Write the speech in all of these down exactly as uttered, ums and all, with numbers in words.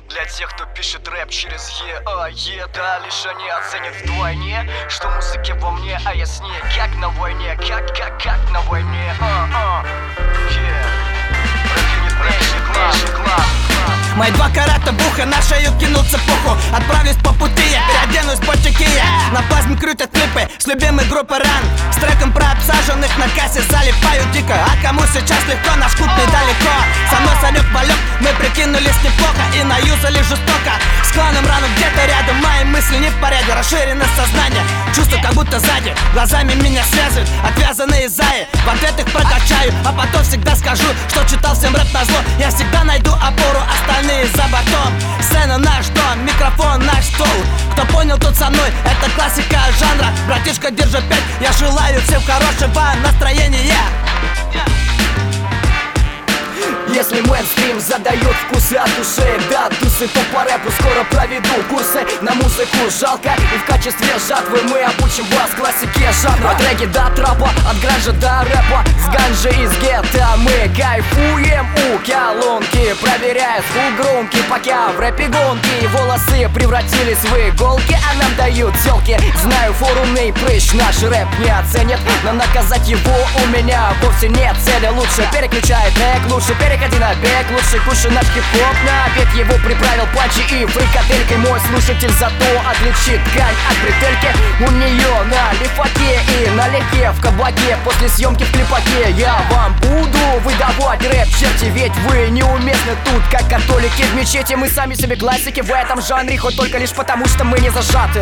Для тех, кто пишет рэп через Е, а, Е, да, лишь они оценят вдвойне, что музыки во мне, а я с ней, как на войне, как, как, как на войне, а, а, е. Мои два карата буха на шею кинул цепуху. Отправлюсь по пути, я переоденусь по чеке. На плазме крутят клипы с любимой группы Ран. С треком про обсаженных на кассе залипаю дико. А кому сейчас легко, наш клуб недалеко. Со мной Санек-Балек, мы прикинулись неплохо и наюзали жестоко. С кланом Рану где-то рядом, мои мысли не в порядке. Расширено сознание, чувство как будто сзади. Глазами меня связывают отвязанные заи. В ответ их прокачаю, а потом всегда скажу, что читал всем рэп назло. Я всегда найду опору, остальные за бортом. Сцена наш дом, микрофон наш стол. Кто понял, тот со мной, это классика жанра. Братишка, держи пять, я желаю всем хорошего настроения. Если мейнстрим задает вкусы от души, да, тусы, то по рэпу скоро проведу курсы на музыку жалко. И в качестве жатвы мы обучим вас классике жанра. От регги до трапа, от гранжа до рэпа. С ганжи из гетто мы кайфуем у колонки, проверяя звук громкий, пока в рэпе гонки. Волосы превратились в иголки, а нам дают тёлки. Знаю, форумный прыщ наш рэп не оценит, но наказать его у меня вовсе нет цели. Лучше переключай трек, лучше переключай на бег, лучше кушай наш хип-хоп. На обед его приправил патчи и фрикаделькой. Мой слушатель зато отличит ткань от бретельки. У нее на лифаке и налегке в кабаке. После съемки в клипаке я вам буду выдавать рэп черти, ведь вы неуместны тут, как католики в мечети. Мы сами себе классики в этом жанре, хоть только лишь потому, что мы не зажаты.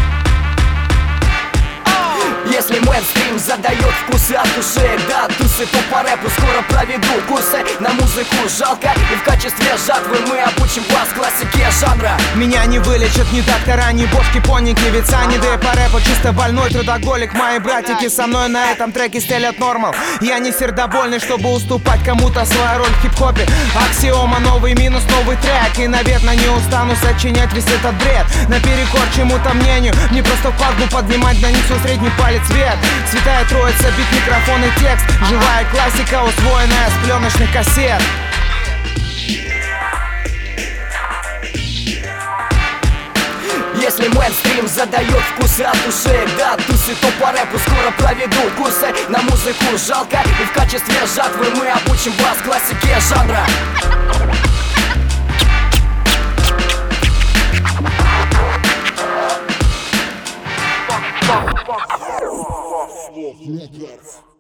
Если мейнстрим задает вкусы от души, да, тусы, то по рэпу скоро проведу курсы на музыку жалко. И в качестве жатвы мы обучим вас классике жанра. Меня не вылечат ни доктора, ни бошки-поники. Ведь Сани Дэй по рэпу чисто больной трудоголик. Мои братики со мной на этом треке стелят нормал. Я не сердобольный, чтобы уступать кому-то свою роль в хип-хопе. Аксиома, новый минус, новый трек. И, наверное, не устану сочинять весь этот бред наперекор чему-то мнению. Не просто вкладку поднимать на ницу средний палец вверх. Святая троица, бит, микрофон и текст. Живая классика, усвоенная с пленочных кассет. Если мейнстрим задает вкусы от души, да, тусы, то по рэпу скоро проведу курсы на музыку жалко. И в качестве жатвы мы обучим вас классике жанра. Слов,